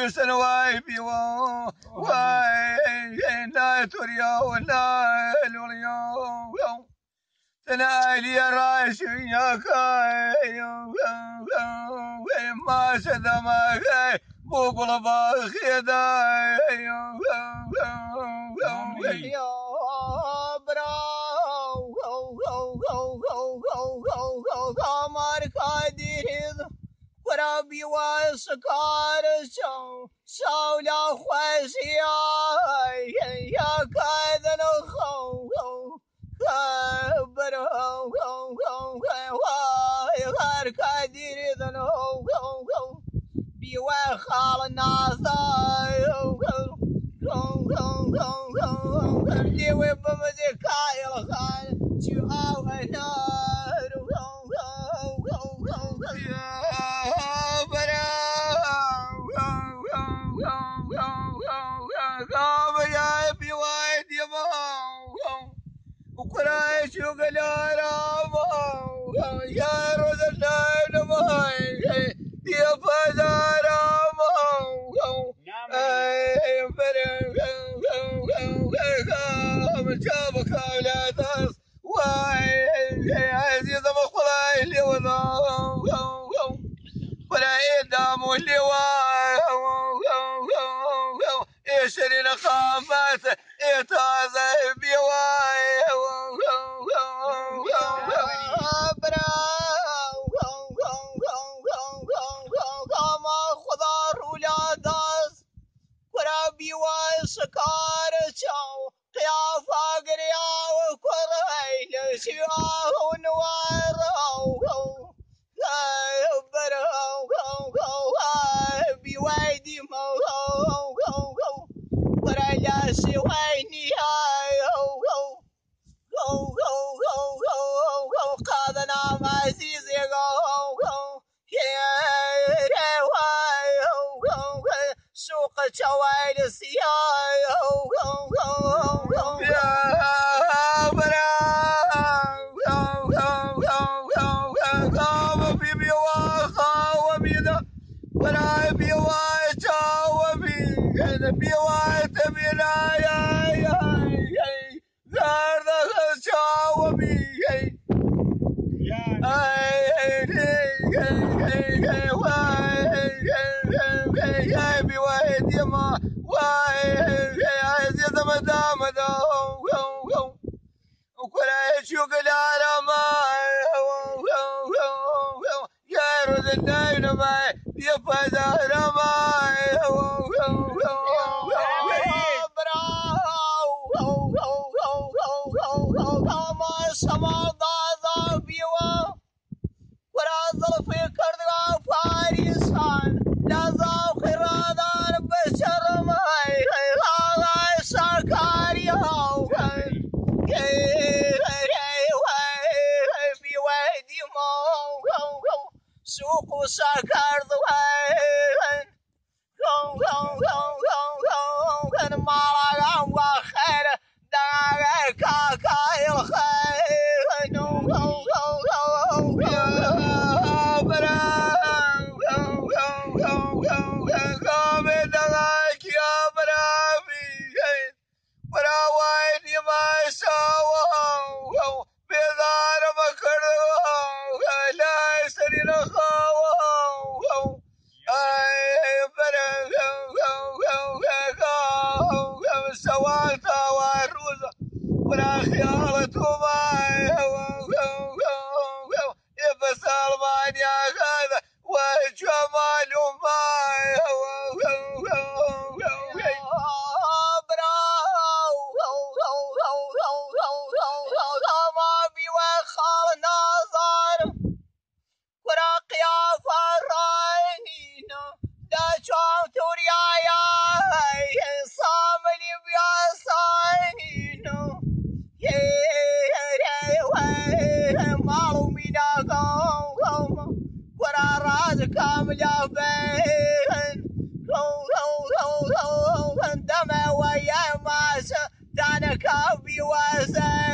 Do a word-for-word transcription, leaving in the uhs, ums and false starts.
سنواي بيوا واي ناتوريا ولا لوريا تنالي رايش يا كاي ما سدما بوقل باخيدا يا براو قمر قدير وربي وسكار سو سولا خوزيا يا كذا الخو براو غير قدير ذنو بيوا خال ناثا اللي وبمزكاي الخال جاو نار يا بوايد يا ماو وقرايش وقلارا ماو يا روز الليل ماي يا فدارا ماو اي فرق جابك لا تس واي عزيز مخلاي اللي وضع ولا يدام واللي واي يشري الخامات يتعزى بيواي خضار ولا داس وربي وسكار شو قيافة قريا وكرهي شياه ونواره بويدي مو ورجع سويني قادنا معزيز سوق شوائل السياي ولا بيواي جاوبي بيواي تبينا يا يا غير ذا جاوبي يا بيواي يما واي عزيز مدام وكل شيء قدر ما يا رد الدين ما يفزر ما ما سما ضاضا بيوا ورا في كرد فارسان لا ذوق رادان بشر ماي هذا سكاري هاو في وادي مو سوق سكر ذوين كان مالا وخير داغي كاكاي الخير دغاك يا برامي ورا وين ما ساوى بيدار بكر لا يسري الخاوى اي فرق سوالتا وروزة ولا خيالته معي بس المان يا هذا وجمال معي ما بيوخر نظر ورقيا فرعينا لا شعور يا يا صامل بيصاينا يا معلومينا قوم ورا راز كامل يا بين دم ويا ماس دانك بيوزن